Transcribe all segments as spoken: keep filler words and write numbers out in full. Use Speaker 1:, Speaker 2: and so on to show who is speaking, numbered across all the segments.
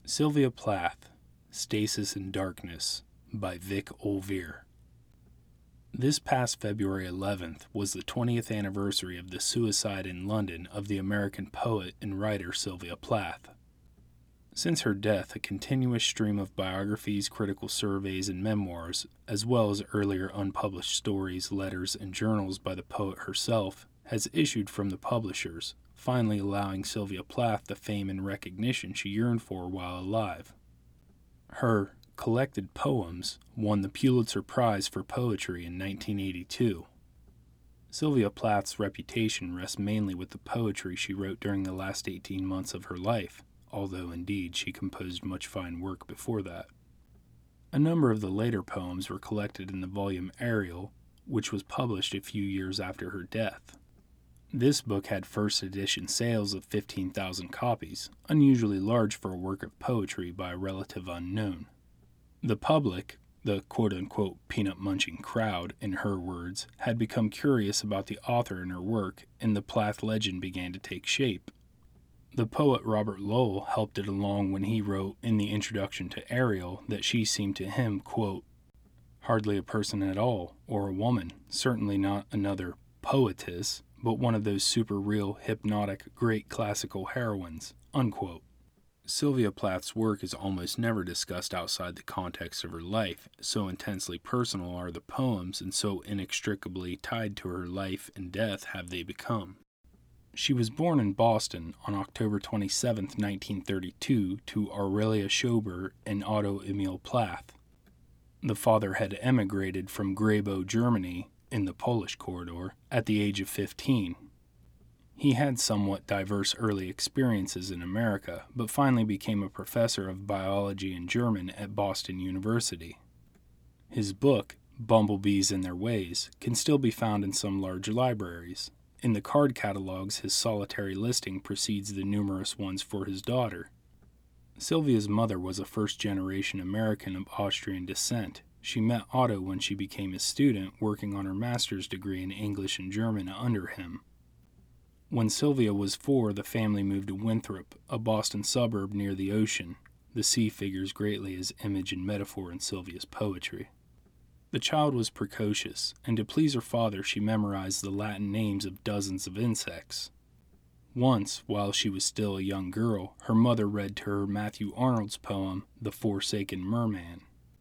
Speaker 1: Sylvia Plath, Stasis in Darkness, by Vic Olvere. This past February eleventh was the twentieth anniversary of the suicide in London of the American poet and writer Sylvia Plath. Since her death, a continuous stream of biographies, critical surveys, and memoirs, as well as earlier unpublished stories, letters, and journals by the poet herself, has issued from the publishers, finally allowing Sylvia Plath the fame and recognition she yearned for while alive. Her collected poems won the Pulitzer Prize for Poetry in nineteen eighty-two. Sylvia Plath's reputation rests mainly with the poetry she wrote during the last eighteen months of her life, although indeed she composed much fine work before that. A number of the later poems were collected in the volume Ariel, which was published a few years after her death. This book had first edition sales of fifteen thousand copies, unusually large for a work of poetry by a relative unknown. The public, the quote-unquote peanut-munching crowd, in her words, had become curious about the author and her work, and the Plath legend began to take shape. The poet Robert Lowell helped it along when he wrote in the introduction to Ariel that she seemed to him, quote, hardly a person at all, or a woman, certainly not another poetess, but one of those super-real, hypnotic, great classical heroines, unquote. Sylvia Plath's work is almost never discussed outside the context of her life, so intensely personal are the poems and so inextricably tied to her life and death have they become. She was born in Boston on October twenty-seventh, nineteen thirty-two, to Aurelia Schober and Otto Emil Plath. The father had emigrated from Grabow, Germany, in the Polish corridor, at the age of fifteen. He had somewhat diverse early experiences in America, but finally became a professor of biology and German at Boston University. His book, Bumblebees and Their Ways, can still be found in some large libraries. In the card catalogs, his solitary listing precedes the numerous ones for his daughter. Sylvia's mother was a first-generation American of Austrian descent. She met Otto when she became a student, working on her master's degree in English and German under him. When Sylvia was four, the family moved to Winthrop, a Boston suburb near the ocean. The sea figures greatly as image and metaphor in Sylvia's poetry. The child was precocious, and to please her father she memorized the Latin names of dozens of insects. Once, while she was still a young girl, her mother read to her Matthew Arnold's poem, The Forsaken Merman.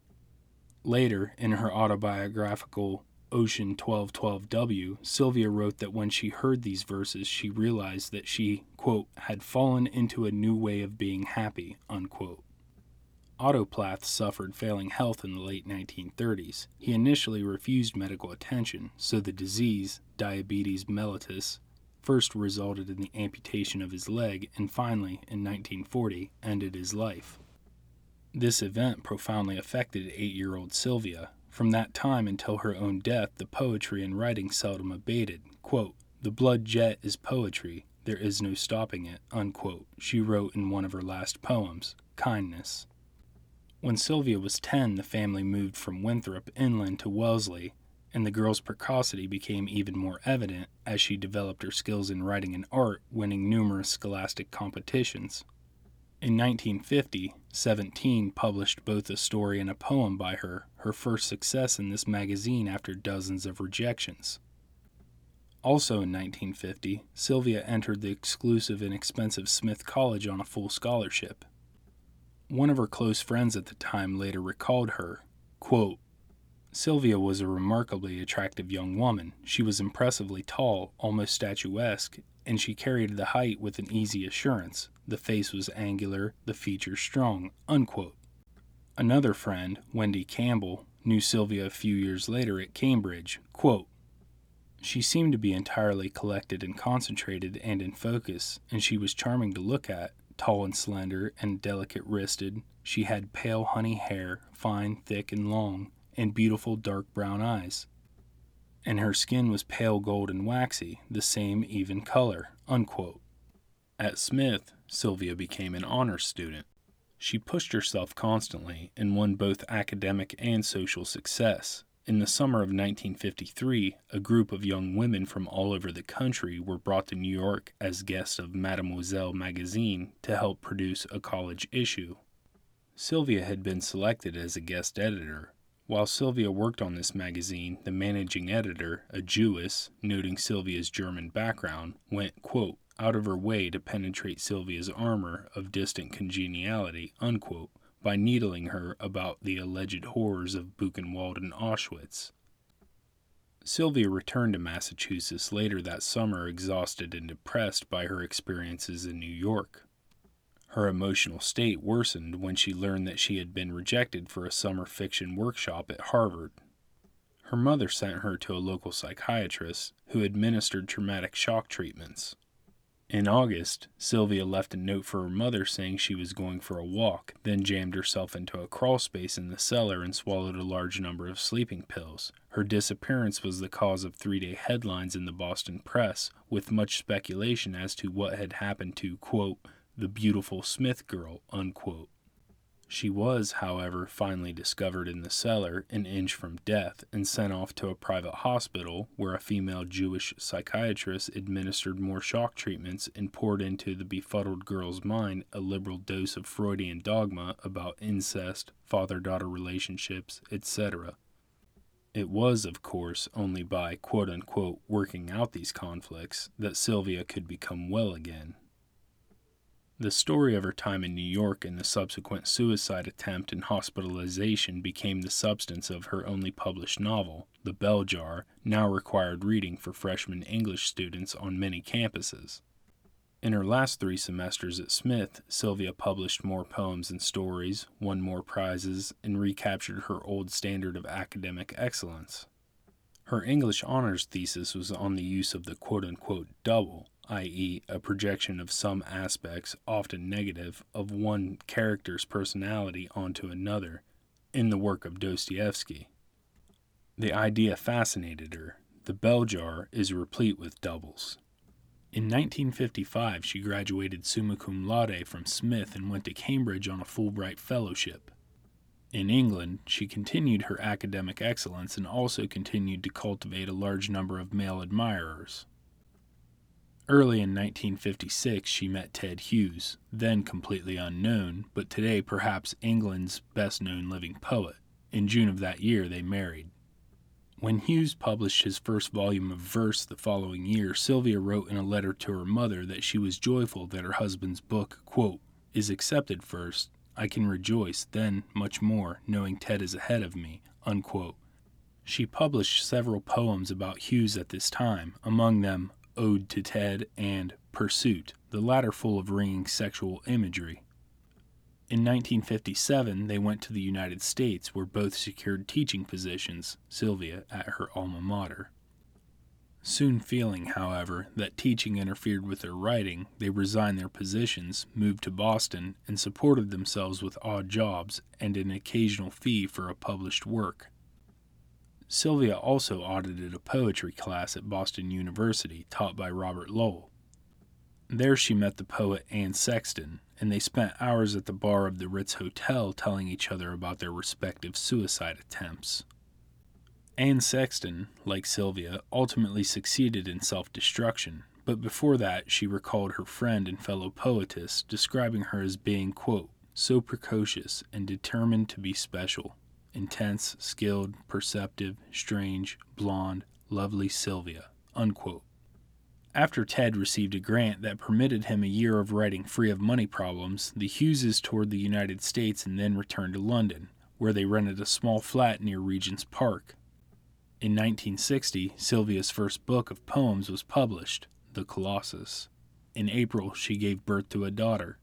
Speaker 1: Later, in her autobiographical Ocean twelve twelve W, Sylvia wrote that when she heard these verses, she realized that she, quote, had fallen into a new way of being happy, unquote. Otto Plath suffered failing health in the late nineteen thirties. He initially refused medical attention, so the disease, diabetes mellitus, first resulted in the amputation of his leg and finally, in nineteen forty, ended his life. This event profoundly affected eight-year-old Sylvia. From that time until her own death, the poetry and writing seldom abated. Quote, the blood jet is poetry, there is no stopping it, unquote, she wrote in one of her last poems, Kindness. When Sylvia was ten, the family moved from Winthrop inland to Wellesley, and the girl's precocity became even more evident as she developed her skills in writing and art, winning numerous scholastic competitions. In nineteen fifty, Seventeen published both a story and a poem by her, her first success in this magazine after dozens of rejections. Also in nineteen fifty, Sylvia entered the exclusive and expensive Smith College on a full scholarship. One of her close friends at the time later recalled her, quote, Sylvia was a remarkably attractive young woman. She was impressively tall, almost statuesque, and she carried the height with an easy assurance. The face was angular, the features strong, unquote. Another friend, Wendy Campbell, knew Sylvia a few years later at Cambridge. Quote, she seemed to be entirely collected and concentrated and in focus, and she was charming to look at, tall and slender and delicate-wristed. She had pale honey hair, fine, thick, and long, and beautiful dark brown eyes. And her skin was pale gold and waxy, the same even color, unquote. At Smith, Sylvia became an honors student. She pushed herself constantly and won both academic and social success. In the summer of nineteen fifty-three, a group of young women from all over the country were brought to New York as guests of Mademoiselle magazine to help produce a college issue. Sylvia had been selected as a guest editor. While Sylvia worked on this magazine, the managing editor, a Jewess, noting Sylvia's German background, went, quote, out of her way to penetrate Sylvia's armor of distant congeniality, unquote, by needling her about the alleged horrors of Buchenwald and Auschwitz. Sylvia returned to Massachusetts later that summer, exhausted and depressed by her experiences in New York. Her emotional state worsened when she learned that she had been rejected for a summer fiction workshop at Harvard. Her mother sent her to a local psychiatrist who administered traumatic shock treatments. In August, Sylvia left a note for her mother saying she was going for a walk, then jammed herself into a crawlspace in the cellar and swallowed a large number of sleeping pills. Her disappearance was the cause of three-day headlines in the Boston press, with much speculation as to what had happened to, quote, the beautiful Smith girl, unquote. She was, however, finally discovered in the cellar, an inch from death, and sent off to a private hospital where a female Jewish psychiatrist administered more shock treatments and poured into the befuddled girl's mind a liberal dose of Freudian dogma about incest, father-daughter relationships, et cetera. It was, of course, only by quote-unquote working out these conflicts that Sylvia could become well again. The story of her time in New York and the subsequent suicide attempt and hospitalization became the substance of her only published novel, The Bell Jar, now required reading for freshman English students on many campuses. In her last three semesters at Smith, Sylvia published more poems and stories, won more prizes, and recaptured her old standard of academic excellence. Her English honors thesis was on the use of the quote-unquote double, that is, a projection of some aspects, often negative, of one character's personality onto another, in the work of Dostoevsky. The idea fascinated her. The Bell Jar is replete with doubles. In nineteen fifty-five, she graduated summa cum laude from Smith and went to Cambridge on a Fulbright fellowship. In England, she continued her academic excellence and also continued to cultivate a large number of male admirers. Early in nineteen fifty-six, she met Ted Hughes, then completely unknown, but today perhaps England's best-known living poet. In June of that year, they married. When Hughes published his first volume of verse the following year, Sylvia wrote in a letter to her mother that she was joyful that her husband's book, quote, is accepted first. I can rejoice, then, much more, knowing Ted is ahead of me, unquote. She published several poems about Hughes at this time, among them Ode to Ted and Pursuit, the latter full of ringing sexual imagery. In nineteen fifty-seven, they went to the United States, where both secured teaching positions, Sylvia at her alma mater. Soon feeling, however, that teaching interfered with their writing, they resigned their positions, moved to Boston, and supported themselves with odd jobs and an occasional fee for a published work. Sylvia also audited a poetry class at Boston University taught by Robert Lowell. There she met the poet Anne Sexton, and they spent hours at the bar of the Ritz Hotel telling each other about their respective suicide attempts. Anne Sexton, like Sylvia, ultimately succeeded in self-destruction, but before that she recalled her friend and fellow poetess describing her as being, quote, so precocious and determined to be special. Intense, skilled, perceptive, strange, blonde, lovely Sylvia, unquote. After Ted received a grant that permitted him a year of writing free of money problems, the Hugheses toured the United States and then returned to London, where they rented a small flat near Regent's Park. In nineteen sixty, Sylvia's first book of poems was published, The Colossus. In April, she gave birth to a daughter.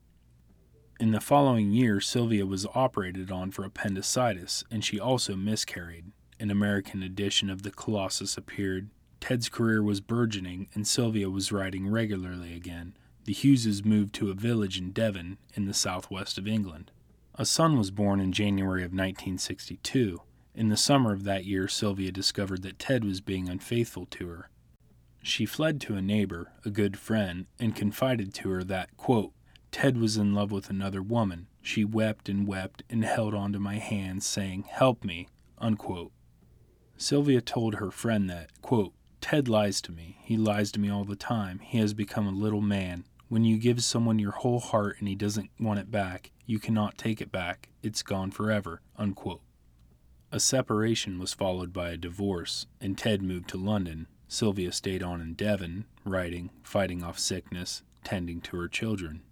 Speaker 1: In the following year, Sylvia was operated on for appendicitis, and she also miscarried. An American edition of The Colossus appeared. Ted's career was burgeoning, and Sylvia was writing regularly again. The Hugheses moved to a village in Devon, in the southwest of England. A son was born in January of nineteen sixty-two. In the summer of that year, Sylvia discovered that Ted was being unfaithful to her. She fled to a neighbor, a good friend, and confided to her that, quote, Ted was in love with another woman. She wept and wept and held onto my hands, saying, help me, unquote. Sylvia told her friend that, quote, Ted lies to me. He lies to me all the time. He has become a little man. When you give someone your whole heart and he doesn't want it back, you cannot take it back. It's gone forever." Unquote. A separation was followed by a divorce, and Ted moved to London. Sylvia stayed on in Devon, writing, fighting off sickness, tending to her children.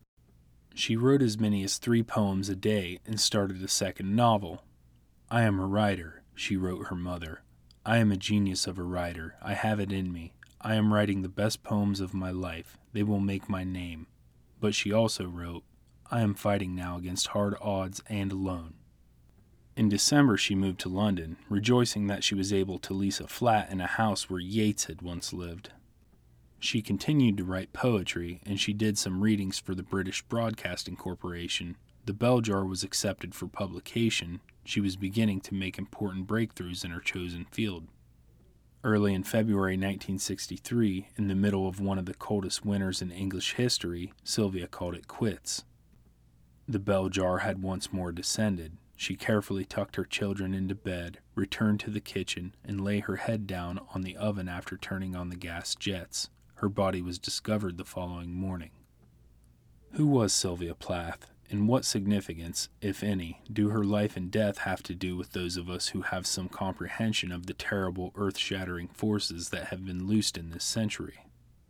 Speaker 1: She wrote as many as three poems a day and started a second novel. "I am a writer," she wrote her mother. "I am a genius of a writer. I have it in me. I am writing the best poems of my life. They will make my name." But she also wrote, "I am fighting now against hard odds and alone." In December she moved to London, rejoicing that she was able to lease a flat in a house where Yeats had once lived. She continued to write poetry, and she did some readings for the British Broadcasting Corporation. The Bell Jar was accepted for publication. She was beginning to make important breakthroughs in her chosen field. Early in February nineteen sixty-three, in the middle of one of the coldest winters in English history, Sylvia called it quits. The Bell Jar had once more descended. She carefully tucked her children into bed, returned to the kitchen, and lay her head down on the oven after turning on the gas jets. Her body was discovered the following morning. Who was Sylvia Plath, and what significance, if any, do her life and death have to do with those of us who have some comprehension of the terrible earth-shattering forces that have been loosed in this century?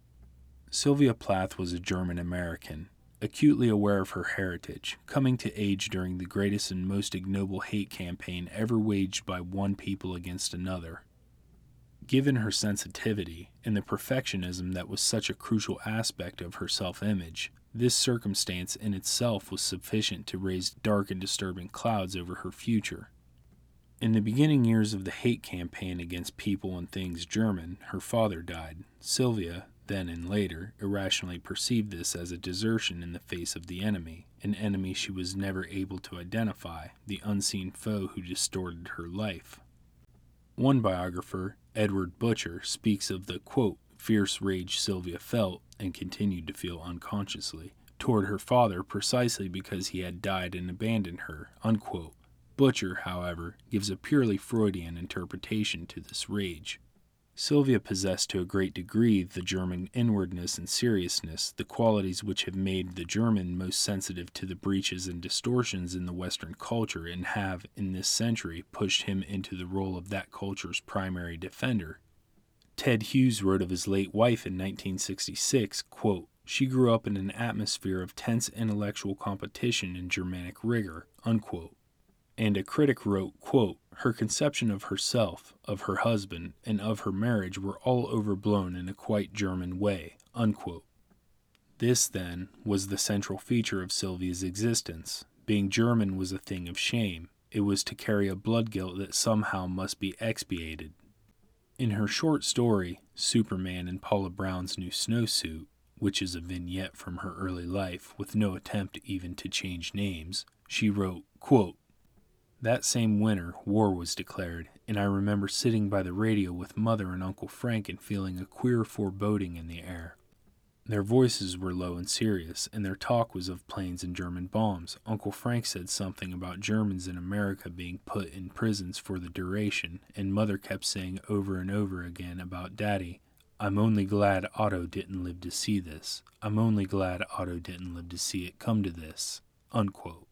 Speaker 1: Sylvia Plath was a German-American, acutely aware of her heritage, coming to age during the greatest and most ignoble hate campaign ever waged by one people against another. Given her sensitivity and the perfectionism that was such a crucial aspect of her self-image, this circumstance in itself was sufficient to raise dark and disturbing clouds over her future. In the beginning years of the hate campaign against people and things German, her father died. Sylvia, then and later, irrationally perceived this as a desertion in the face of the enemy, an enemy she was never able to identify, the unseen foe who distorted her life. One biographer, Edward Butcher, speaks of the, quote, fierce rage Sylvia felt, and continued to feel unconsciously, toward her father precisely because he had died and abandoned her, unquote. Butcher, however, gives a purely Freudian interpretation to this rage. Sylvia possessed to a great degree the German inwardness and seriousness, the qualities which have made the German most sensitive to the breaches and distortions in the Western culture and have, in this century, pushed him into the role of that culture's primary defender. Ted Hughes wrote of his late wife in nineteen sixty-six, quote, "She grew up in an atmosphere of tense intellectual competition and Germanic rigor," unquote. And a critic wrote, quote, "Her conception of herself, of her husband, and of her marriage were all overblown in a quite German way," unquote. This, then, was the central feature of Sylvia's existence. Being German was a thing of shame. It was to carry a blood guilt that somehow must be expiated. In her short story, Superman in Paula Brown's New Snowsuit, which is a vignette from her early life with no attempt even to change names, she wrote, quote, "That same winter, war was declared, and I remember sitting by the radio with Mother and Uncle Frank and feeling a queer foreboding in the air. Their voices were low and serious, and their talk was of planes and German bombs. Uncle Frank said something about Germans in America being put in prisons for the duration, and Mother kept saying over and over again about Daddy, 'I'm only glad Otto didn't live to see this. I'm only glad Otto didn't live to see it come to this,'" unquote.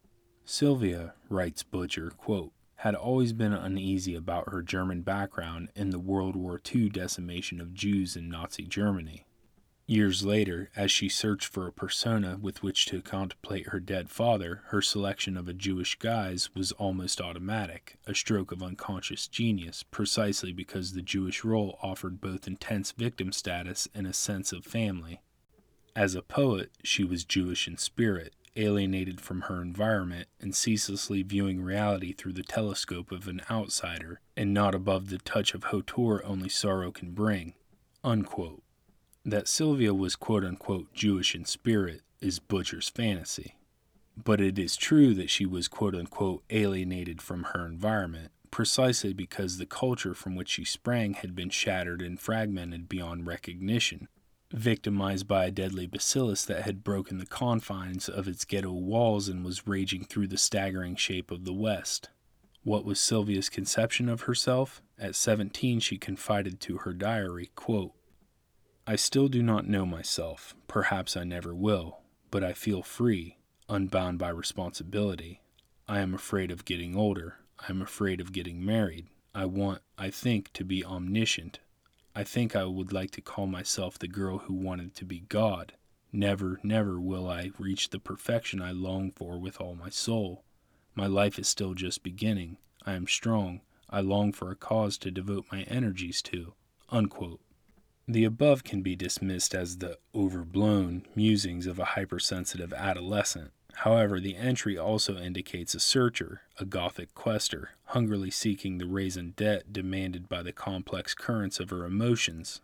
Speaker 1: Sylvia, writes Butcher, quote, "had always been uneasy about her German background in the World War Two decimation of Jews in Nazi Germany. Years later, as she searched for a persona with which to contemplate her dead father, her selection of a Jewish guise was almost automatic, a stroke of unconscious genius, precisely because the Jewish role offered both intense victim status and a sense of family. As a poet, she was Jewish in spirit, alienated from her environment and ceaselessly viewing reality through the telescope of an outsider, and not above the touch of hauteur only sorrow can bring," unquote. That Sylvia was quote-unquote Jewish in spirit is Butcher's fantasy. But it is true that she was quote-unquote alienated from her environment, precisely because the culture from which she sprang had been shattered and fragmented beyond recognition, victimized by a deadly bacillus that had broken the confines of its ghetto walls and was raging through the staggering shape of the West. What was Sylvia's conception of herself? At seventeen, she confided to her diary, quote, I still do not know myself, perhaps I never will, but I feel free, unbound by responsibility. I am afraid of getting older. I am afraid of getting married. I want, I think, to be omniscient. I think I would like to call myself the girl who wanted to be God. Never, never will I reach the perfection I long for with all my soul. My life is still just beginning. I am strong. I long for a cause to devote my energies to." Unquote. The above can be dismissed as the overblown musings of a hypersensitive adolescent. However, the entry also indicates a searcher, a Gothic quester, hungrily seeking the raison d'etre demanded by the complex currents of her emotions.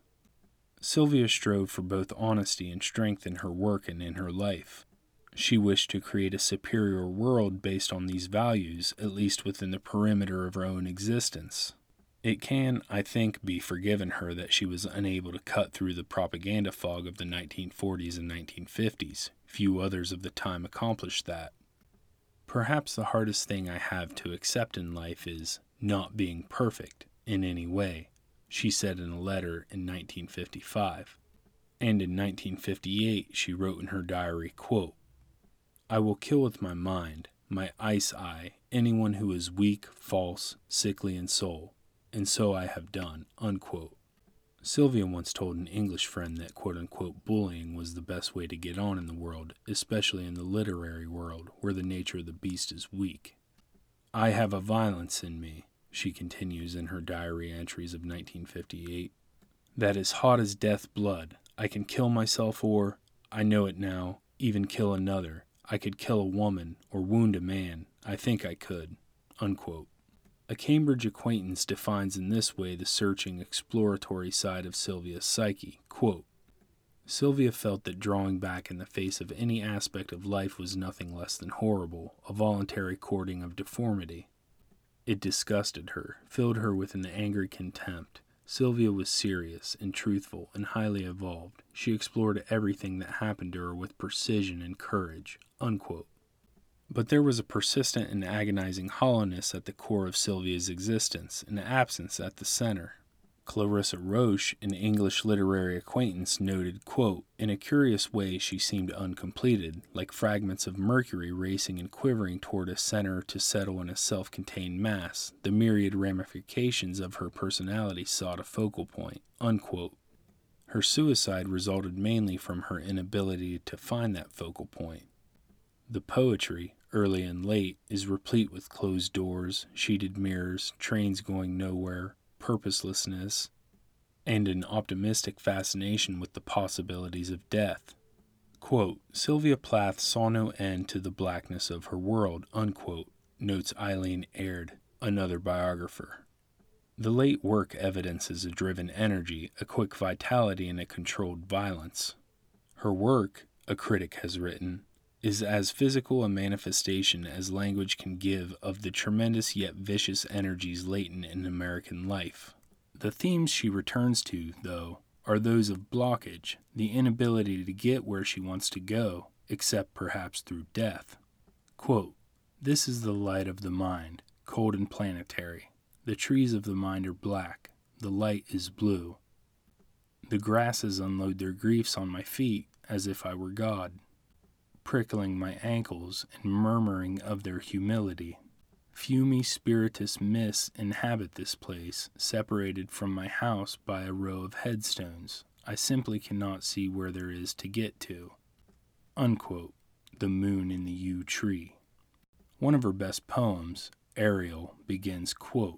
Speaker 1: Sylvia strove for both honesty and strength in her work and in her life. She wished to create a superior world based on these values, at least within the perimeter of her own existence. It can, I think, be forgiven her that she was unable to cut through the propaganda fog of the nineteen forties and nineteen fifties. Few others of the time accomplished that. Perhaps the hardest thing I have to accept in life is not being perfect in any way, she said in a letter in nineteen fifty-five. And in nineteen fifty-eight she wrote in her diary, quote, "I will kill with my mind, my ice eye, anyone who is weak, false, sickly in soul. And so I have done." Unquote. Sylvia once told an English friend that quote-unquote bullying was the best way to get on in the world, especially in the literary world, where the nature of the beast is weak. "I have a violence in me," she continues in her diary entries of nineteen fifty-eight, "that is hot as death blood. I can kill myself or, I know it now, even kill another. I could kill a woman or wound a man. I think I could." Unquote. A Cambridge acquaintance defines in this way the searching, exploratory side of Sylvia's psyche. Quote, "Sylvia felt that drawing back in the face of any aspect of life was nothing less than horrible, a voluntary courting of deformity. It disgusted her, filled her with an angry contempt. Sylvia was serious and truthful and highly evolved. She explored everything that happened to her with precision and courage." Unquote. But there was a persistent and agonizing hollowness at the core of Sylvia's existence, an absence at the center. Clarissa Roche, an English literary acquaintance, noted, quote, "In a curious way she seemed uncompleted, like fragments of mercury racing and quivering toward a center to settle in a self-contained mass. The myriad ramifications of her personality sought a focal point." Unquote. Her suicide resulted mainly from her inability to find that focal point. The poetry, early and late, is replete with closed doors, sheeted mirrors, trains going nowhere, purposelessness, and an optimistic fascination with the possibilities of death. Quote, "Sylvia Plath saw no end to the blackness of her world," unquote, notes Eileen Aird, another biographer. The late work evidences a driven energy, a quick vitality, and a controlled violence. Her work, a critic has written, is as physical a manifestation as language can give of the tremendous yet vicious energies latent in American life. The themes she returns to, though, are those of blockage, the inability to get where she wants to go, except perhaps through death. Quote, "This is the light of the mind, cold and planetary. The trees of the mind are black. The light is blue. The grasses unload their griefs on my feet as if I were God, prickling my ankles and murmuring of their humility. Fumy spiritus mists inhabit this place, separated from my house by a row of headstones. I simply cannot see where there is to get to." Unquote. The Moon in the Yew Tree. One of her best poems, Ariel, begins, quote,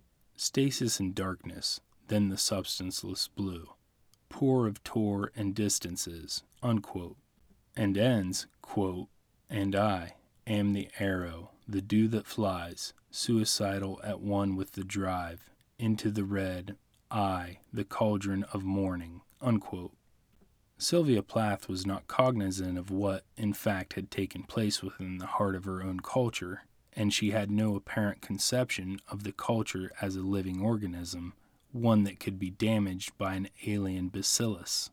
Speaker 1: "Stasis and darkness, then the substanceless blue, poor of tour and distances," unquote, and ends, quote, "And I am the arrow, the dew that flies, suicidal at one with the drive, into the red, I, the cauldron of morning," unquote. Sylvia Plath was not cognizant of what, in fact, had taken place within the heart of her own culture, and she had no apparent conception of the culture as a living organism, one that could be damaged by an alien bacillus.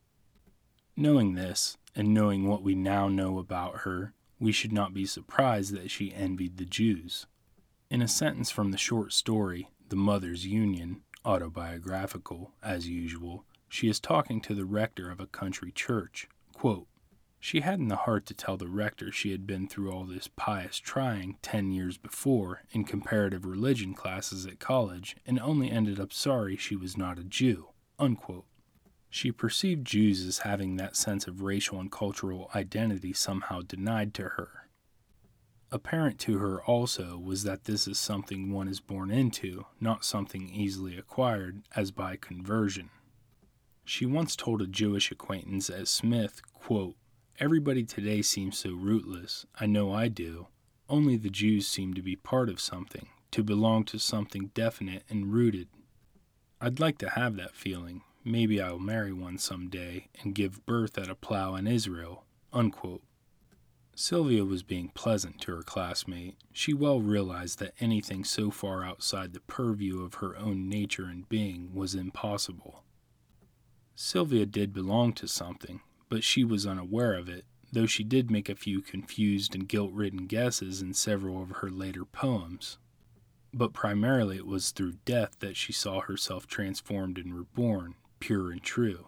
Speaker 1: Knowing this, and knowing what we now know about her, we should not be surprised that she envied the Jews. In a sentence from the short story, The Mother's Union, autobiographical, as usual, She is talking to the rector of a country church. Quote, she hadn't the heart to tell the rector she had been through all this pious trying ten years before in comparative religion classes at college and only ended up sorry she was not a Jew. Unquote. She perceived Jews as having that sense of racial and cultural identity somehow denied to her. Apparent to her also was that this is something one is born into, not something easily acquired as by conversion. She once told a Jewish acquaintance at Smith, quote, everybody today seems so rootless, I know I do. Only the Jews seem to be part of something, to belong to something definite and rooted. I'd like to have that feeling. Maybe I'll marry one someday and give birth at a plow in Israel. Unquote. Sylvia was being pleasant to her classmate. She well realized that anything so far outside the purview of her own nature and being was impossible. Sylvia did belong to something, but she was unaware of it, though she did make a few confused and guilt-ridden guesses in several of her later poems. But primarily it was through death that she saw herself transformed and reborn, pure and true.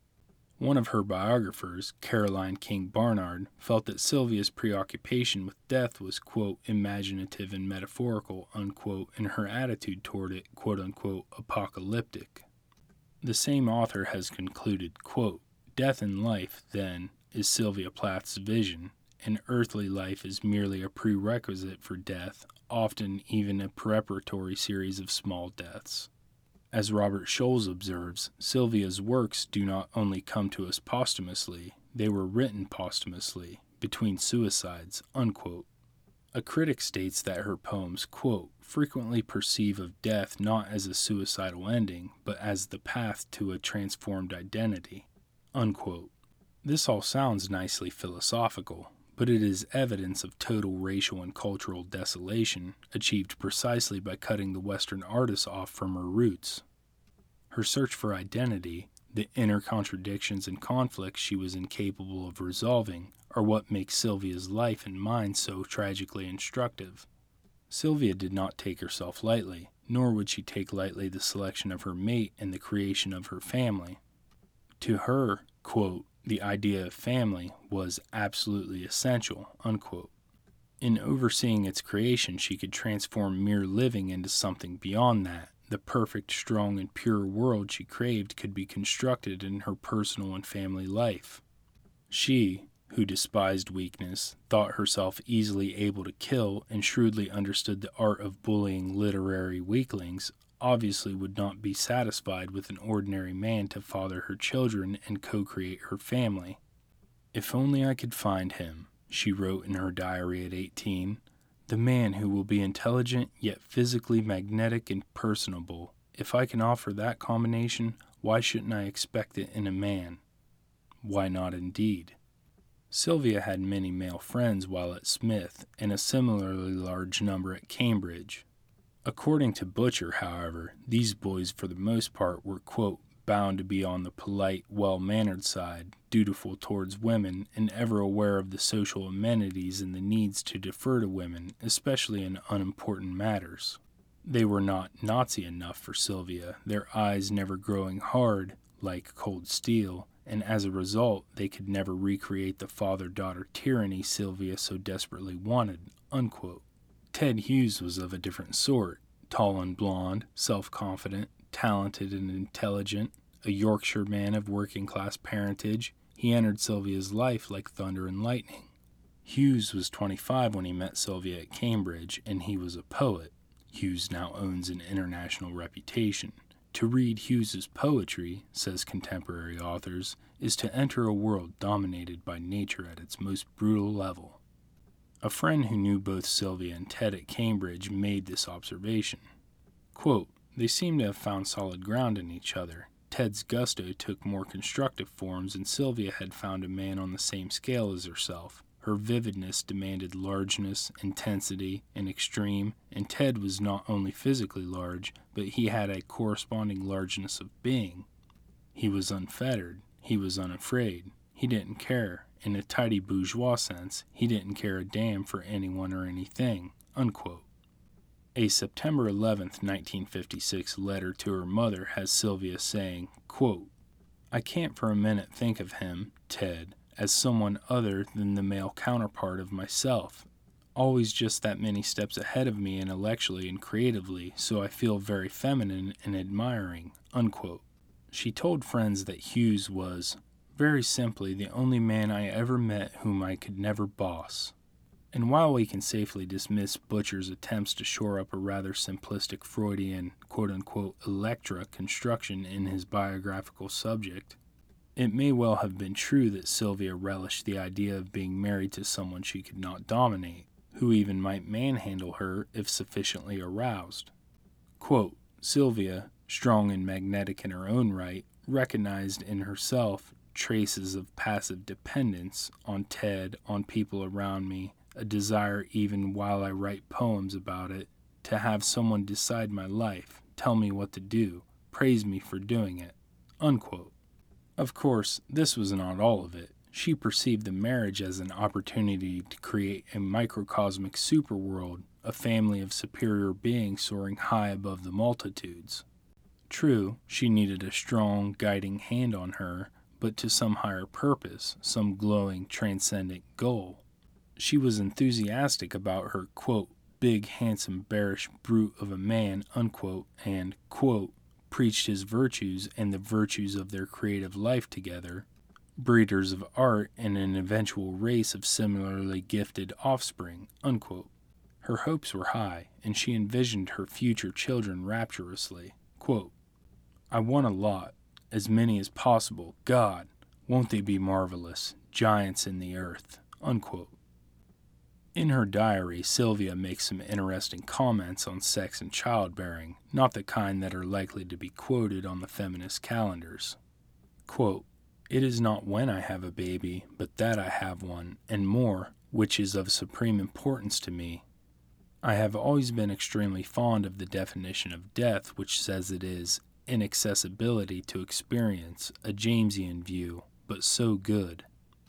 Speaker 1: One of her biographers, Caroline King Barnard, felt that Sylvia's preoccupation with death was, quote, imaginative and metaphorical, unquote, and her attitude toward it, quote unquote, apocalyptic. The same author has concluded, quote, death in life, then, is Sylvia Plath's vision, and earthly life is merely a prerequisite for death, often even a preparatory series of small deaths. As Robert Scholes observes, Sylvia's works do not only come to us posthumously, they were written posthumously, between suicides, unquote. A critic states that her poems, quote, frequently perceive of death not as a suicidal ending, but as the path to a transformed identity, unquote. This all sounds nicely philosophical, but it is evidence of total racial and cultural desolation, achieved precisely by cutting the Western artist off from her roots. Her search for identity, the inner contradictions and conflicts she was incapable of resolving, are what makes Sylvia's life and mind so tragically instructive. Sylvia did not take herself lightly, nor would she take lightly the selection of her mate and the creation of her family. To her, quote, the idea of family was absolutely essential, unquote. In overseeing its creation, she could transform mere living into something beyond that. The perfect, strong, and pure world she craved could be constructed in her personal and family life. She, who despised weakness, thought herself easily able to kill, and shrewdly understood the art of bullying literary weaklings, obviously would not be satisfied with an ordinary man to father her children and co-create her family. If only I could find him, she wrote in her diary at eighteen, the man who will be intelligent yet physically magnetic and personable. If I can offer that combination, why shouldn't I expect it in a man? Why not indeed? Sylvia had many male friends while at Smith, and a similarly large number at Cambridge. According to Butcher, however, these boys for the most part were, quote, bound to be on the polite, well-mannered side, dutiful towards women, and ever aware of the social amenities and the needs to defer to women, especially in unimportant matters. They were not Nazi enough for Sylvia, their eyes never growing hard, like cold steel, and as a result they could never recreate the father-daughter tyranny Sylvia so desperately wanted, unquote. Ted Hughes was of a different sort, tall and blond, self-confident, talented and intelligent, a Yorkshire man of working-class parentage. He entered Sylvia's life like thunder and lightning. Hughes was twenty-five when he met Sylvia at Cambridge, and he was a poet. Hughes now owns an international reputation. To read Hughes's poetry, says contemporary authors, is to enter a world dominated by nature at its most brutal level. A friend who knew both Sylvia and Ted at Cambridge made this observation. Quote, they seem to have found solid ground in each other. Ted's gusto took more constructive forms, and Sylvia had found a man on the same scale as herself. Her vividness demanded largeness, intensity, and extreme, and Ted was not only physically large, but he had a corresponding largeness of being. He was unfettered. He was unafraid. He didn't care. In a tidy bourgeois sense, he didn't care a damn for anyone or anything, unquote. A September eleventh, nineteen fifty-six letter to her mother has Sylvia saying, quote, I can't for a minute think of him, Ted, as someone other than the male counterpart of myself, always just that many steps ahead of me intellectually and creatively, so I feel very feminine and admiring." Unquote. She told friends that Hughes was, very simply, the only man I ever met whom I could never boss. And while we can safely dismiss Butcher's attempts to shore up a rather simplistic Freudian quote-unquote Electra construction in his biographical subject, it may well have been true that Sylvia relished the idea of being married to someone she could not dominate, who even might manhandle her if sufficiently aroused. Quote, Sylvia, strong and magnetic in her own right, recognized in herself traces of passive dependence on Ted, on people around me, a desire even while I write poems about it, to have someone decide my life, tell me what to do, praise me for doing it. Unquote. Of course, this was not all of it. She perceived the marriage as an opportunity to create a microcosmic superworld, a family of superior beings soaring high above the multitudes. True, she needed a strong, guiding hand on her, but to some higher purpose, some glowing, transcendent goal. She was enthusiastic about her, quote, big, handsome, bearish brute of a man, unquote, and, quote, preached his virtues and the virtues of their creative life together, breeders of art and an eventual race of similarly gifted offspring, unquote. Her hopes were high, and she envisioned her future children rapturously. Quote, I want a lot, as many as possible. God, won't they be marvelous, giants in the earth, unquote. In her diary, Sylvia makes some interesting comments on sex and childbearing, not the kind that are likely to be quoted on the feminist calendars. Quote, It is not when I have a baby, but that I have one, and more, which is of supreme importance to me. I have always been extremely fond of the definition of death, which says it is inaccessibility to experience, a Jamesian view, but so good.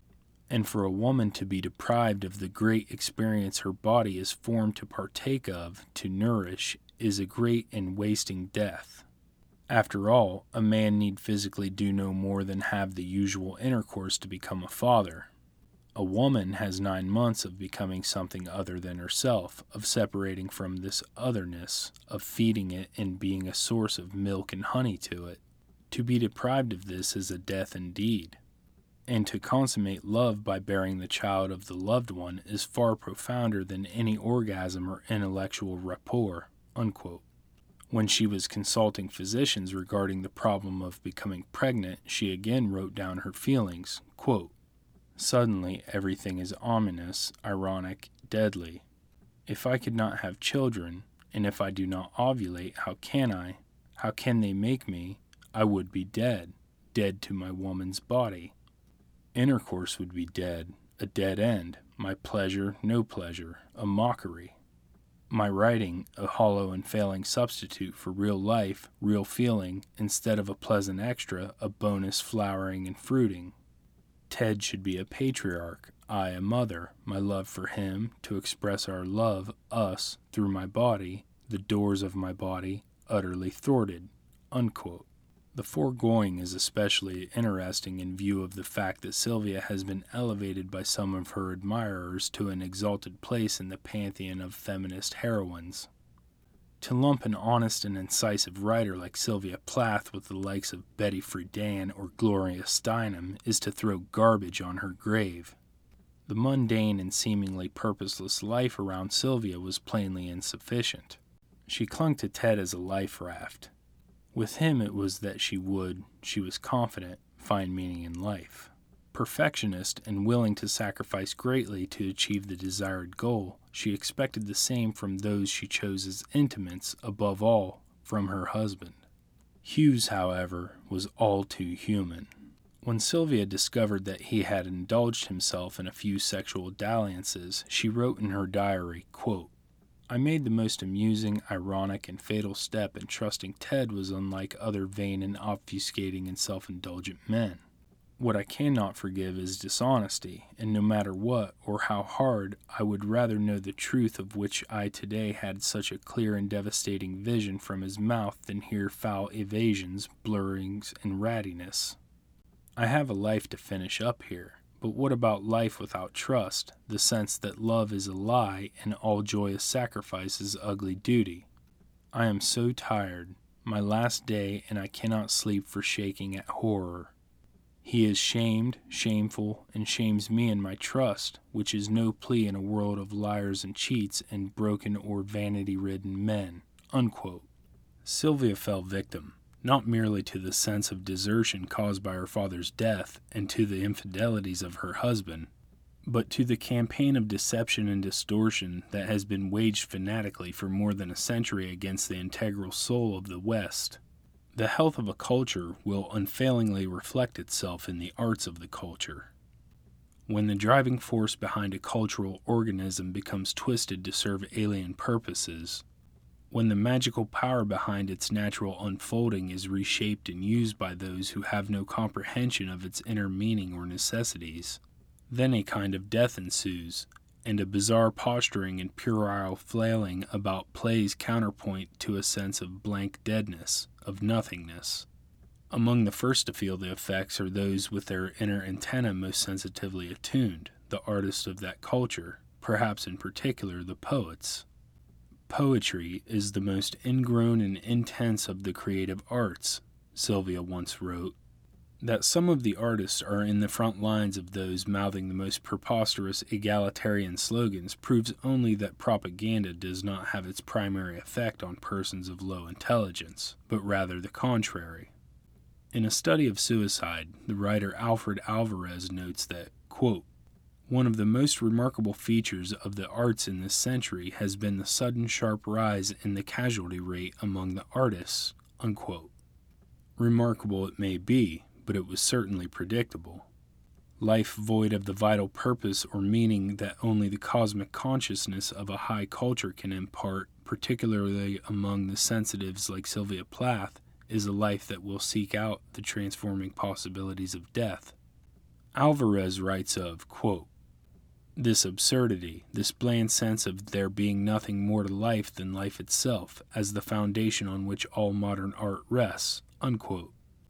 Speaker 1: And for a woman to be deprived of the great experience her body is formed to partake of, to nourish, is a great and wasting death. After all, a man need physically do no more than have the usual intercourse to become a father. A woman has nine months of becoming something other than herself, of separating from this otherness, of feeding it and being a source of milk and honey to it. To be deprived of this is a death indeed. And to consummate love by bearing the child of the loved one is far profounder than any orgasm or intellectual rapport, unquote. When she was consulting physicians regarding the problem of becoming pregnant, she again wrote down her feelings, quote, Suddenly everything is ominous, ironic, deadly. If I could not have children, and if I do not ovulate, how can I? How can they make me? I would be dead, dead to my woman's body. Intercourse would be dead, a dead end, my pleasure no pleasure, a mockery. My writing, a hollow and failing substitute for real life, real feeling, instead of a pleasant extra, a bonus flowering and fruiting. Ted should be a patriarch, I a mother, my love for him, to express our love, us, through my body, the doors of my body, utterly thwarted, unquote. The foregoing is especially interesting in view of the fact that Sylvia has been elevated by some of her admirers to an exalted place in the pantheon of feminist heroines. To lump an honest and incisive writer like Sylvia Plath with the likes of Betty Friedan or Gloria Steinem is to throw garbage on her grave. The mundane and seemingly purposeless life around Sylvia was plainly insufficient. She clung to Ted as a life raft. With him it was that she would, she was confident, find meaning in life. Perfectionist and willing to sacrifice greatly to achieve the desired goal, she expected the same from those she chose as intimates, above all, from her husband. Hughes, however, was all too human. When Sylvia discovered that he had indulged himself in a few sexual dalliances, she wrote in her diary, quote, I made the most amusing, ironic, and fatal step in trusting Ted was unlike other vain and obfuscating and self-indulgent men. What I cannot forgive is dishonesty, and no matter what, or how hard, I would rather know the truth of which I today had such a clear and devastating vision from his mouth than hear foul evasions, blurrings, and rattiness. I have a life to finish up here, but what about life without trust, the sense that love is a lie and all joyous sacrifice is ugly duty? I am so tired, my last day, and I cannot sleep for shaking at horror. He is shamed, shameful, and shames me in my trust, which is no plea in a world of liars and cheats and broken or vanity-ridden men." Unquote. Sylvia fell victim, not merely to the sense of desertion caused by her father's death and to the infidelities of her husband, but to the campaign of deception and distortion that has been waged fanatically for more than a century against the integral soul of the West. The health of a culture will unfailingly reflect itself in the arts of the culture. When the driving force behind a cultural organism becomes twisted to serve alien purposes, when the magical power behind its natural unfolding is reshaped and used by those who have no comprehension of its inner meaning or necessities, then a kind of death ensues, and a bizarre posturing and puerile flailing about plays counterpoint to a sense of blank deadness, of nothingness. Among the first to feel the effects are those with their inner antenna most sensitively attuned, the artists of that culture, perhaps in particular the poets. "Poetry is the most ingrown and intense of the creative arts," Sylvia once wrote. That some of the artists are in the front lines of those mouthing the most preposterous egalitarian slogans proves only that propaganda does not have its primary effect on persons of low intelligence, but rather the contrary. In a study of suicide, the writer Alfred Alvarez notes that, quote, "One of the most remarkable features of the arts in this century has been the sudden sharp rise in the casualty rate among the artists." Unquote. Remarkable it may be, but it was certainly predictable. Life void of the vital purpose or meaning that only the cosmic consciousness of a high culture can impart, particularly among the sensitives like Sylvia Plath, is a life that will seek out the transforming possibilities of death. Alvarez writes of, quote, "This absurdity, this bland sense of there being nothing more to life than life itself, as the foundation on which all modern art rests." Unquote.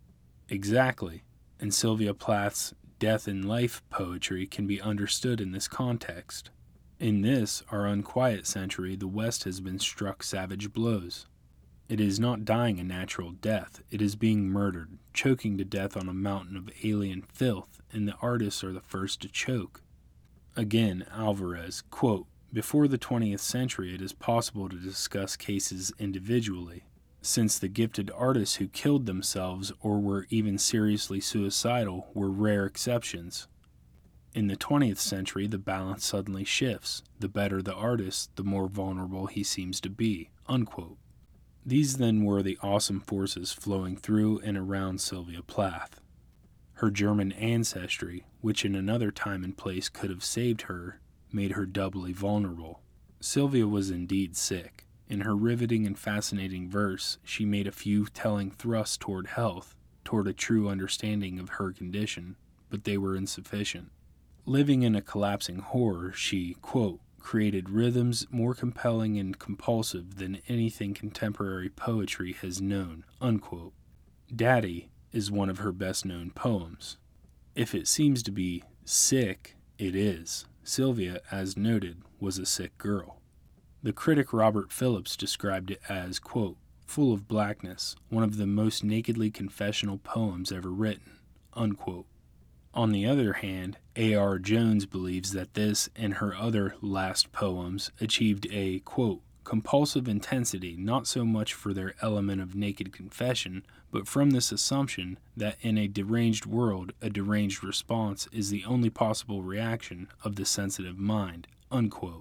Speaker 1: Exactly, and Sylvia Plath's death in life poetry can be understood in this context. In this, our unquiet century, the West has been struck savage blows. It is not dying a natural death, it is being murdered, choking to death on a mountain of alien filth, and the artists are the first to choke. Again, Alvarez, quote, "Before the twentieth century it is possible to discuss cases individually, since the gifted artists who killed themselves or were even seriously suicidal were rare exceptions. In the twentieth century, the balance suddenly shifts. The better the artist, the more vulnerable he seems to be." Unquote. These then were the awesome forces flowing through and around Sylvia Plath. Her German ancestry, which in another time and place could have saved her, made her doubly vulnerable. Sylvia was indeed sick. In her riveting and fascinating verse, she made a few telling thrusts toward health, toward a true understanding of her condition, but they were insufficient. Living in a collapsing horror, she, quote, "created rhythms more compelling and compulsive than anything contemporary poetry has known." Unquote. "Daddy" is one of her best-known poems. If it seems to be sick, it is. Sylvia, as noted, was a sick girl. The critic Robert Phillips described it as, quote, "full of blackness, one of the most nakedly confessional poems ever written." Unquote. On the other hand, A R Jones believes that this and her other last poems achieved a, quote, "compulsive intensity not so much for their element of naked confession, but from this assumption that in a deranged world a deranged response is the only possible reaction of the sensitive mind." Unquote.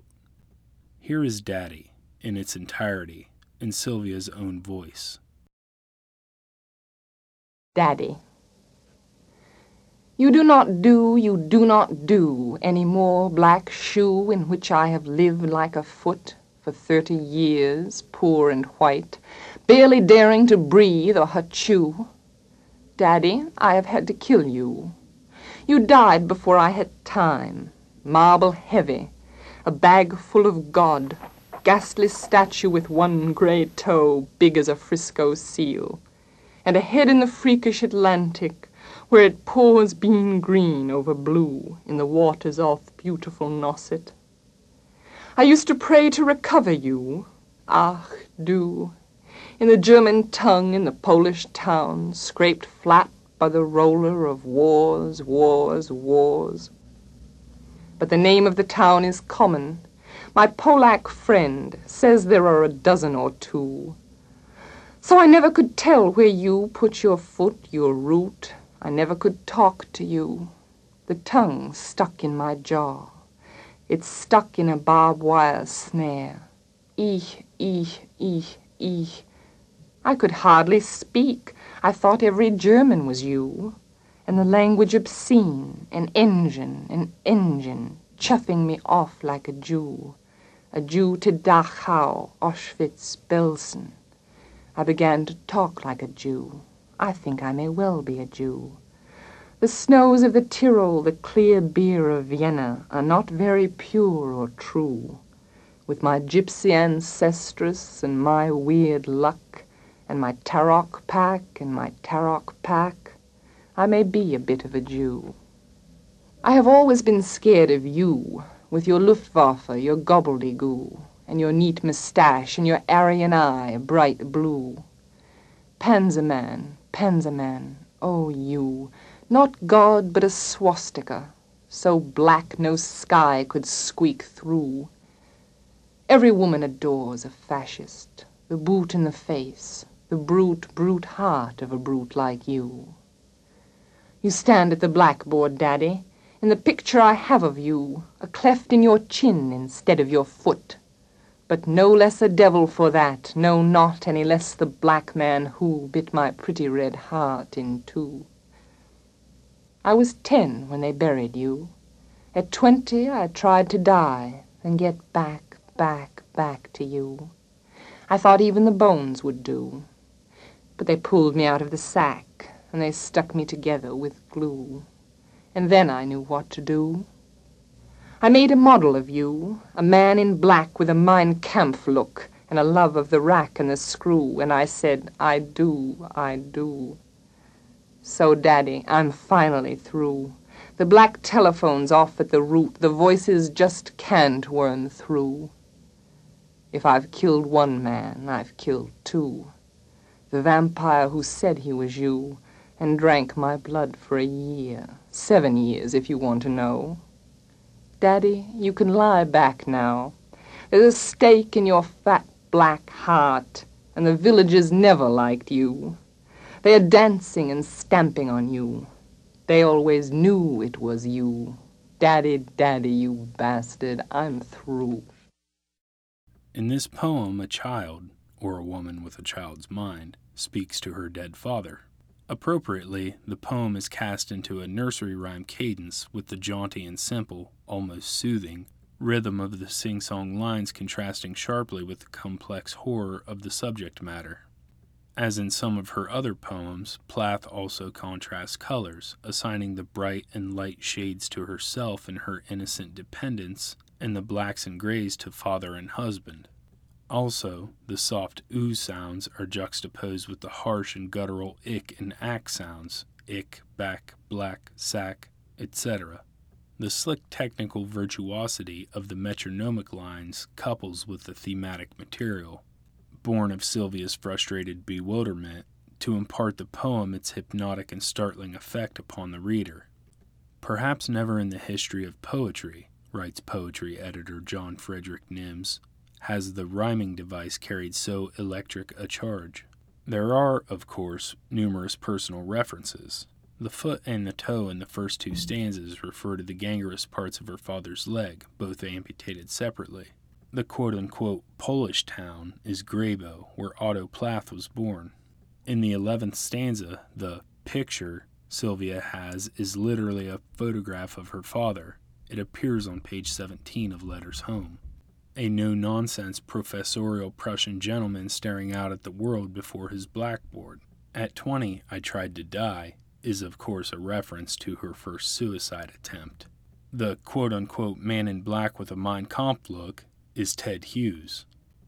Speaker 1: Here is Daddy, in its entirety, in Sylvia's own voice.
Speaker 2: Daddy. You do not do, you do not do any more black shoe in which I have lived like a foot for thirty years, poor and white, barely daring to breathe or chew. Daddy, I have had to kill you. You died before I had time, marble heavy, a bag full of God, ghastly statue with one gray toe big as a Frisco seal, and a head in the freakish Atlantic, where it pours bean green over blue in the waters off beautiful Nosset. I used to pray to recover you, ach du, in the German tongue in the Polish town, scraped flat by the roller of wars, wars, wars. But the name of the town is common. My Polack friend says there are a dozen or two. So I never could tell where you put your foot, your root. I never could talk to you. The tongue stuck in my jaw. It's stuck in a barbed wire snare. Ich, ich, ich, ich. I could hardly speak. I thought every German was you. And the language obscene, an engine, an engine, chuffing me off like a Jew. A Jew to Dachau, Auschwitz, Belsen. I began to talk like a Jew. I think I may well be a Jew. The snows of the Tyrol, the clear beer of Vienna, are not very pure or true. With my gypsy ancestress and my weird luck, and my Tarok pack and my Tarok pack, I may be a bit of a Jew. I have always been scared of you, with your Luftwaffe, your gobbledygoo, and your neat moustache, and your Aryan eye, bright blue. Panzerman, Panzerman, oh you, not God but a swastika, so black no sky could squeak through. Every woman adores a fascist, the boot in the face, the brute, brute heart of a brute like you. You stand at the blackboard, Daddy, in the picture I have of you, a cleft in your chin instead of your foot. But no less a devil for that, no, not any less the black man who bit my pretty red heart in two. I was ten when they buried you. At twenty I tried to die, then get back, back, back to you. I thought even the bones would do. But they pulled me out of the sack, and they stuck me together with glue. And then I knew what to do. I made a model of you, a man in black with a Mein Kampf look, and a love of the rack and the screw, and I said, I do, I do. So, Daddy, I'm finally through. The black telephone's off at the root, the voices just can't worm through. If I've killed one man, I've killed two. The vampire who said he was you, and drank my blood for a year, seven years if you want to know. Daddy, you can lie back now. There's a stake in your fat black heart, and the villagers never liked you. They are dancing and stamping on you. They always knew it was you. Daddy, Daddy, you bastard, I'm through.
Speaker 1: In this poem, a child, or a woman with a child's mind, speaks to her dead father. Appropriately, the poem is cast into a nursery rhyme cadence with the jaunty and simple, almost soothing, rhythm of the sing-song lines contrasting sharply with the complex horror of the subject matter. As in some of her other poems, Plath also contrasts colors, assigning the bright and light shades to herself and her innocent dependents, and the blacks and grays to father and husband. Also, the soft oo sounds are juxtaposed with the harsh and guttural ick and ack sounds, ick, back, black, sack, et cetera. The slick technical virtuosity of the metronomic lines couples with the thematic material, born of Sylvia's frustrated bewilderment, to impart the poem its hypnotic and startling effect upon the reader. Perhaps never in the history of poetry, writes poetry editor John Frederick Nims, has the rhyming device carried so electric a charge. There are, of course, numerous personal references. The foot and the toe in the first two stanzas refer to the gangrenous parts of her father's leg, both amputated separately. The quote-unquote Polish town is Grabo, where Otto Plath was born. In the eleventh stanza, the picture Sylvia has is literally a photograph of her father. It appears on page seventeen of Letters Home. A no-nonsense professorial Prussian gentleman staring out at the world before his blackboard. At twenty, I tried to die is of course a reference to her first suicide attempt. The quote-unquote man in black with a Mein Kampf look is Ted Hughes.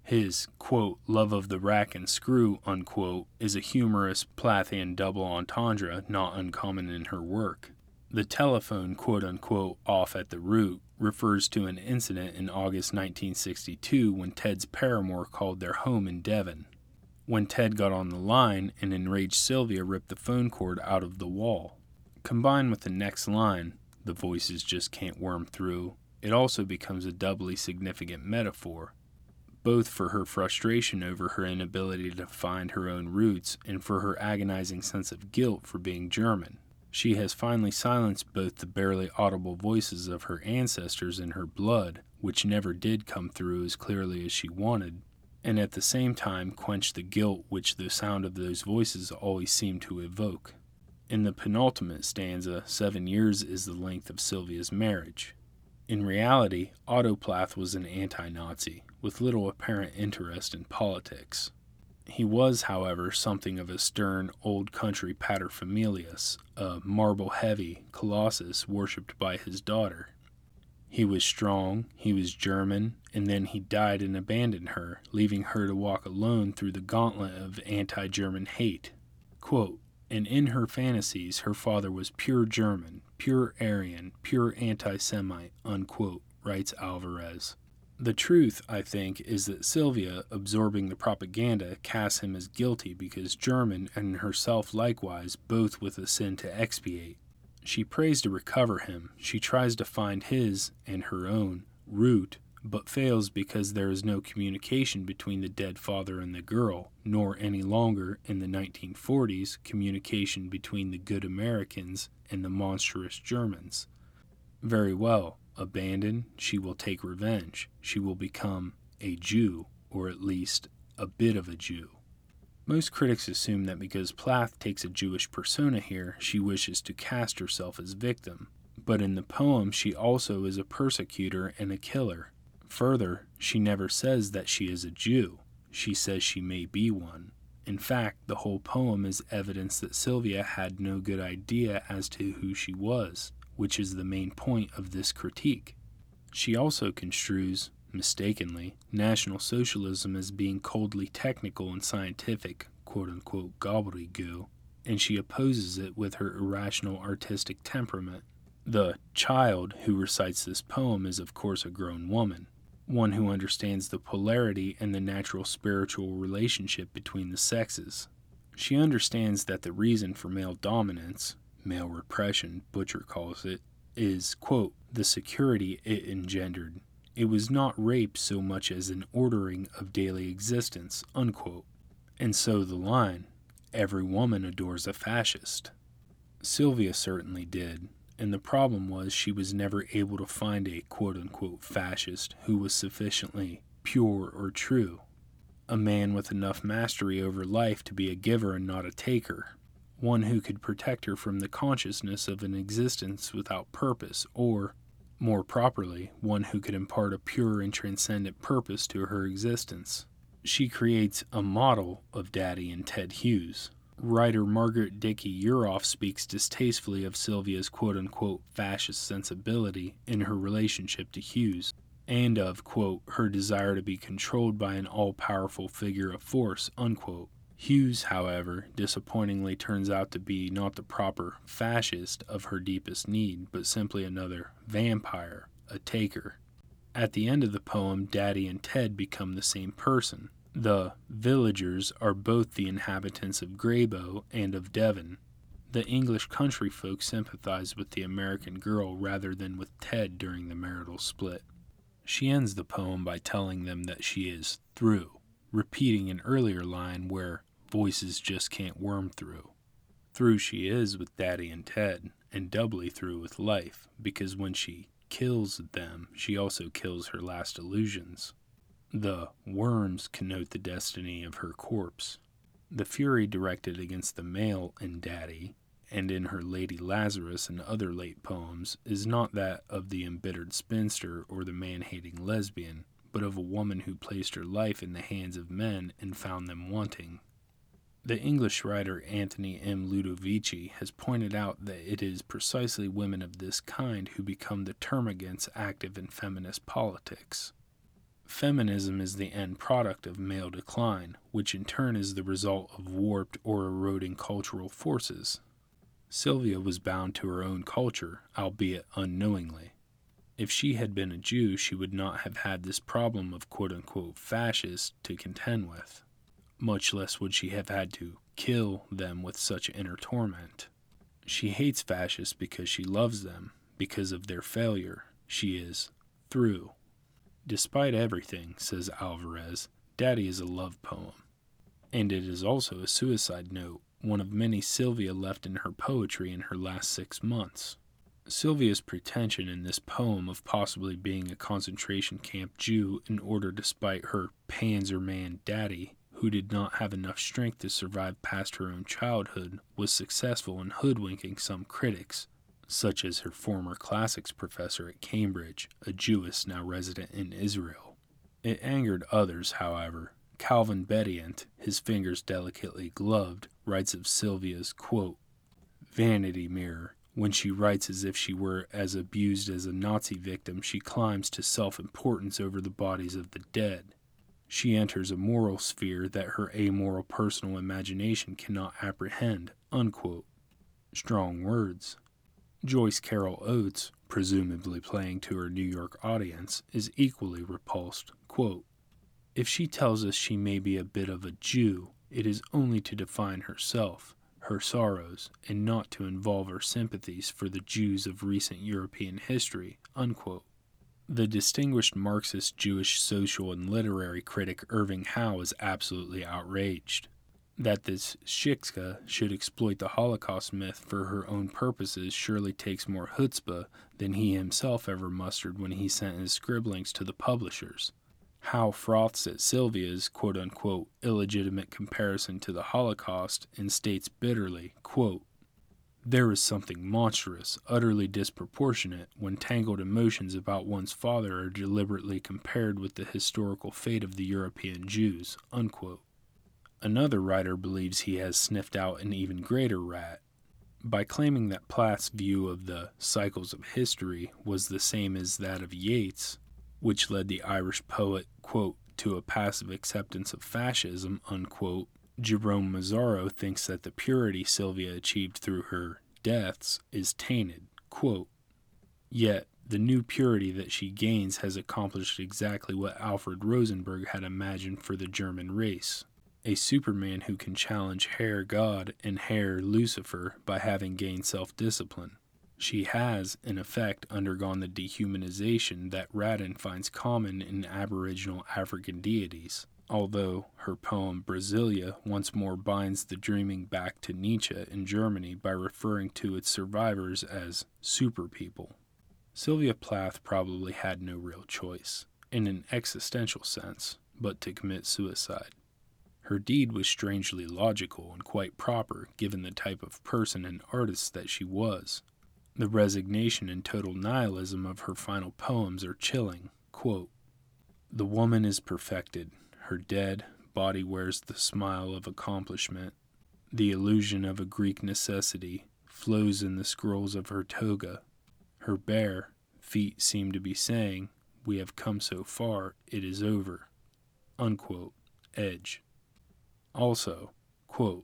Speaker 1: His, quote, love of the rack and screw, unquote, is a humorous Plathian double entendre not uncommon in her work. The telephone, quote-unquote, off at the root refers to an incident in August nineteen sixty-two when Ted's paramour called their home in Devon. When Ted got on the line, an enraged Sylvia ripped the phone cord out of the wall. Combined with the next line, the voices just can't worm through, it also becomes a doubly significant metaphor, both for her frustration over her inability to find her own roots and for her agonizing sense of guilt for being German. She has finally silenced both the barely audible voices of her ancestors in her blood, which never did come through as clearly as she wanted, and at the same time quenched the guilt which the sound of those voices always seemed to evoke. In the penultimate stanza, seven years is the length of Sylvia's marriage. In reality, Otto Plath was an anti-Nazi, with little apparent interest in politics. He was, however, something of a stern, old-country paterfamilias, a marble-heavy colossus worshipped by his daughter. He was strong, he was German, and then he died and abandoned her, leaving her to walk alone through the gauntlet of anti-German hate. Quote, and in her fantasies her father was pure German, pure Aryan, pure anti-Semite, unquote, writes Alvarez. The truth, I think, is that Sylvia, absorbing the propaganda, casts him as guilty because German and herself likewise, both with a sin to expiate. She prays to recover him, she tries to find his, and her own, root, but fails because there is no communication between the dead father and the girl, nor any longer, in the nineteen forties, communication between the good Americans and the monstrous Germans. Very well. Abandoned, she will take revenge. She will become a Jew, or at least a bit of a Jew. Most critics assume that because Plath takes a Jewish persona here, she wishes to cast herself as victim. But in the poem, she also is a persecutor and a killer. Further, she never says that she is a Jew. She says she may be one. In fact, the whole poem is evidence that Sylvia had no good idea as to who she was, which is the main point of this critique. She also construes, mistakenly, National Socialism as being coldly technical and scientific, quote-unquote, gobbledygook, and she opposes it with her irrational artistic temperament. The child who recites this poem is of course a grown woman, one who understands the polarity and the natural spiritual relationship between the sexes. She understands that the reason for male dominance, male repression, Butcher calls it, is, quote, the security it engendered. It was not rape so much as an ordering of daily existence, unquote. And so the line, every woman adores a fascist. Sylvia certainly did, and the problem was she was never able to find a quote-unquote fascist who was sufficiently pure or true, a man with enough mastery over life to be a giver and not a taker, one who could protect her from the consciousness of an existence without purpose, or, more properly, one who could impart a pure and transcendent purpose to her existence. She creates a model of Daddy in Ted Hughes. Writer Margaret Dickey Uroff speaks distastefully of Sylvia's quote-unquote fascist sensibility in her relationship to Hughes, and of, quote, her desire to be controlled by an all-powerful figure of force, unquote. Hughes, however, disappointingly turns out to be not the proper fascist of her deepest need, but simply another vampire, a taker. At the end of the poem, Daddy and Ted become the same person. The villagers are both the inhabitants of Graybo and of Devon. The English country folk sympathize with the American girl rather than with Ted during the marital split. She ends the poem by telling them that she is through, repeating an earlier line where voices just can't worm through. Through she is with Daddy and Ted, and doubly through with life, because when she kills them, she also kills her last illusions. The worms connote the destiny of her corpse. The fury directed against the male in Daddy, and in her Lady Lazarus and other late poems, is not that of the embittered spinster or the man-hating lesbian, but of a woman who placed her life in the hands of men and found them wanting. The English writer Anthony M. Ludovici has pointed out that it is precisely women of this kind who become the termagants active in feminist politics. Feminism is the end product of male decline, which in turn is the result of warped or eroding cultural forces. Sylvia was bound to her own culture, albeit unknowingly. If she had been a Jew, she would not have had this problem of quote-unquote fascists to contend with. Much less would she have had to kill them with such inner torment. She hates fascists because she loves them. Because of their failure, she is through. Despite everything, says Alvarez, Daddy is a love poem. And it is also a suicide note, one of many Sylvia left in her poetry in her last six months. Sylvia's pretension in this poem of possibly being a concentration camp Jew in order to spite her Panzerman daddy, who did not have enough strength to survive past her own childhood, was successful in hoodwinking some critics, such as her former classics professor at Cambridge, a Jewess now resident in Israel. It angered others, however. Calvin Bediant, his fingers delicately gloved, writes of Sylvia's, quote, vanity mirror. When she writes as if she were as abused as a Nazi victim, she climbs to self-importance over the bodies of the dead. She enters a moral sphere that her amoral personal imagination cannot apprehend, unquote. Strong words. Joyce Carol Oates, presumably playing to her New York audience, is equally repulsed, quote, if she tells us she may be a bit of a Jew, it is only to define herself, her sorrows, and not to involve her sympathies for the Jews of recent European history, unquote. The distinguished Marxist Jewish social and literary critic Irving Howe is absolutely outraged. That this Shikska should exploit the Holocaust myth for her own purposes surely takes more chutzpah than he himself ever mustered when he sent his scribblings to the publishers. Howe froths at Sylvia's quote-unquote illegitimate comparison to the Holocaust and states bitterly, quote, there is something monstrous, utterly disproportionate, when tangled emotions about one's father are deliberately compared with the historical fate of the European Jews, unquote. Another writer believes he has sniffed out an even greater rat. By claiming that Plath's view of the cycles of history was the same as that of Yeats, which led the Irish poet, quote, to a passive acceptance of fascism, unquote, Jerome Mazzaro thinks that the purity Sylvia achieved through her deaths is tainted, quote, yet the new purity that she gains has accomplished exactly what Alfred Rosenberg had imagined for the German race, a Superman who can challenge Herr God and Herr Lucifer by having gained self-discipline. She has, in effect, undergone the dehumanization that Radin finds common in Aboriginal African deities, although her poem Brasilia once more binds the dreaming back to Nietzsche in Germany by referring to its survivors as superpeople. Sylvia Plath probably had no real choice, in an existential sense, but to commit suicide. Her deed was strangely logical and quite proper given the type of person and artist that she was. The resignation and total nihilism of her final poems are chilling. Quote, the woman is perfected. Her dead body wears the smile of accomplishment. The illusion of a Greek necessity flows in the scrolls of her toga. Her bare feet seem to be saying, we have come so far, it is over. Unquote. Edge. Also, quote,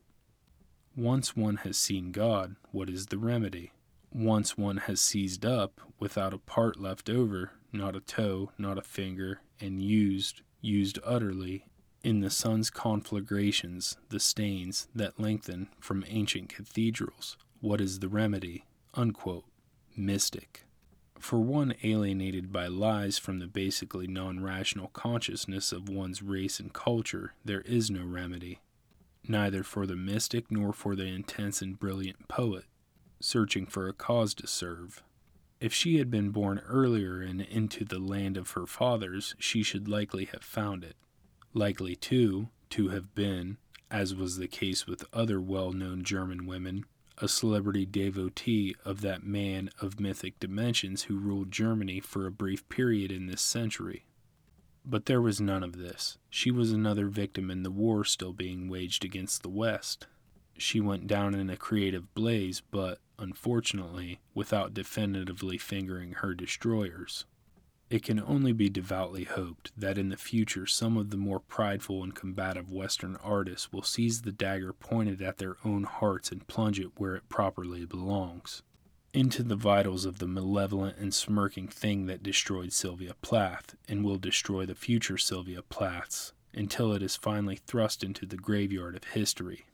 Speaker 1: once one has seen God, what is the remedy? Once one has seized up, without a part left over, not a toe, not a finger, and used, used utterly, in the sun's conflagrations, the stains that lengthen from ancient cathedrals, what is the remedy? Unquote. Mystic. For one alienated by lies from the basically non-rational consciousness of one's race and culture, there is no remedy, neither for the mystic nor for the intense and brilliant poet, searching for a cause to serve. If she had been born earlier and into the land of her fathers, she should likely have found it. Likely, too, to have been, as was the case with other well-known German women, a celebrity devotee of that man of mythic dimensions who ruled Germany for a brief period in this century. But there was none of this. She was another victim in the war still being waged against the West. She went down in a creative blaze, but, unfortunately, without definitively fingering her destroyers. It can only be devoutly hoped that in the future some of the more prideful and combative Western artists will seize the dagger pointed at their own hearts and plunge it where it properly belongs, into the vitals of the malevolent and smirking thing that destroyed Sylvia Plath and will destroy the future Sylvia Plaths until it is finally thrust into the graveyard of history.